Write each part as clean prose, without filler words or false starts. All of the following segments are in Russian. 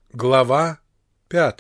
Глава 5.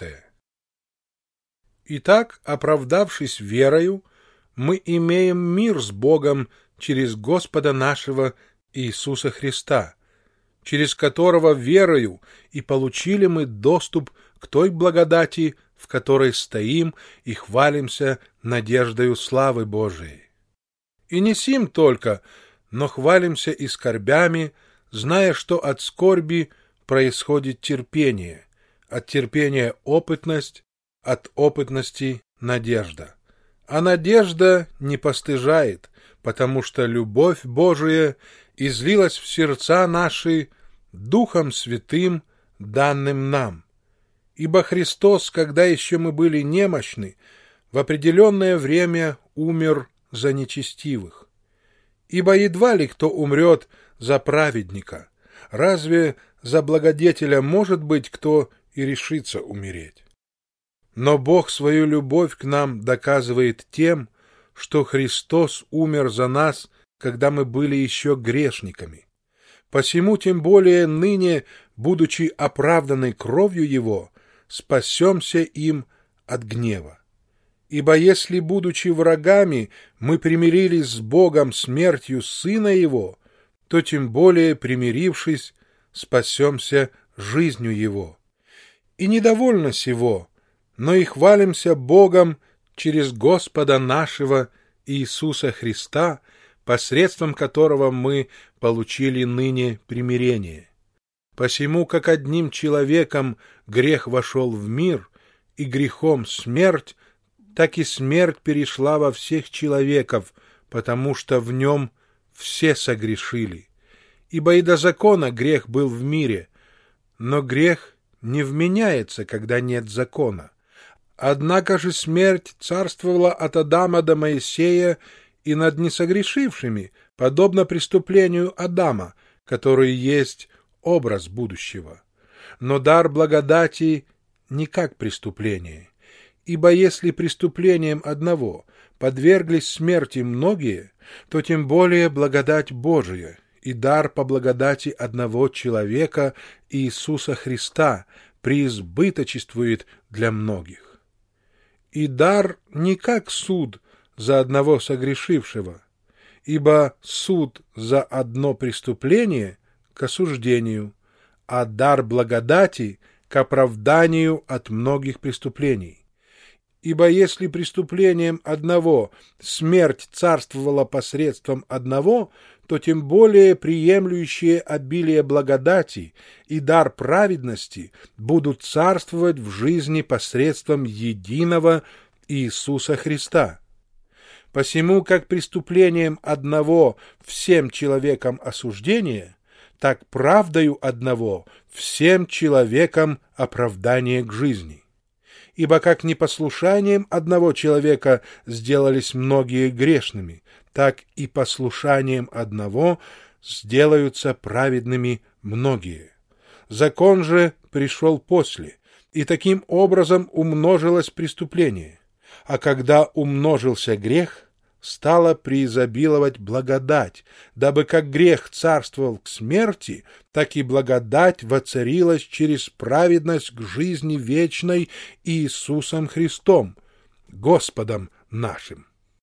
Итак, оправдавшись верою, мы имеем мир с Богом через Господа нашего Иисуса Христа, через которого верою и получили мы доступ к той благодати, в которой стоим и хвалимся надеждою славы Божией. И не сим только, но хвалимся и скорбями, зная, что от скорби происходит терпение, от терпения опытность, от опытности надежда. А надежда не постыжает, потому что любовь Божия излилась в сердца наши Духом Святым, данным нам. Ибо Христос, когда еще мы были немощны, в определенное время умер за нечестивых. Ибо едва ли кто умрет за праведника, разве за благодетеля может быть кто и решится умереть? Но Бог свою любовь к нам доказывает тем, что Христос умер за нас, когда мы были еще грешниками. Посему тем более ныне, будучи оправданы кровью Его, спасемся им от гнева. Ибо если, будучи врагами, мы примирились с Богом смертью Сына Его, то тем более, примирившись, спасемся жизнью Его. И недовольно сего, но и хвалимся Богом через Господа нашего Иисуса Христа, посредством которого мы получили ныне примирение. Посему, как одним человеком грех вошел в мир, и грехом смерть, так и смерть перешла во всех человеков, потому что в нем все согрешили. Ибо и до закона грех был в мире, но грех не вменяется, когда нет закона. Однако же смерть царствовала от Адама до Моисея и над несогрешившими, подобно преступлению Адама, который есть образ будущего. Но дар благодати не как преступление. Ибо если преступлением одного подверглись смерти многие, то тем более благодать Божия и дар по благодати одного человека Иисуса Христа преизбыточествует для многих. И дар не как суд за одного согрешившего, ибо суд за одно преступление к осуждению, а дар благодати к оправданию от многих преступлений. Ибо если преступлением одного смерть царствовала посредством одного, то тем более приемлющие обилие благодати и дар праведности будут царствовать в жизни посредством единого Иисуса Христа. Посему, как преступлением одного всем человекам осуждение, так правдою одного всем человекам оправдание к жизни. Ибо как непослушанием одного человека сделались многие грешными, так и послушанием одного сделаются праведными многие. Закон же пришел после, и таким образом умножилось преступление. А когда умножился грех, стала преизобиловать благодать, дабы как грех царствовал к смерти, так и благодать воцарилась через праведность к жизни вечной Иисусом Христом, Господом нашим.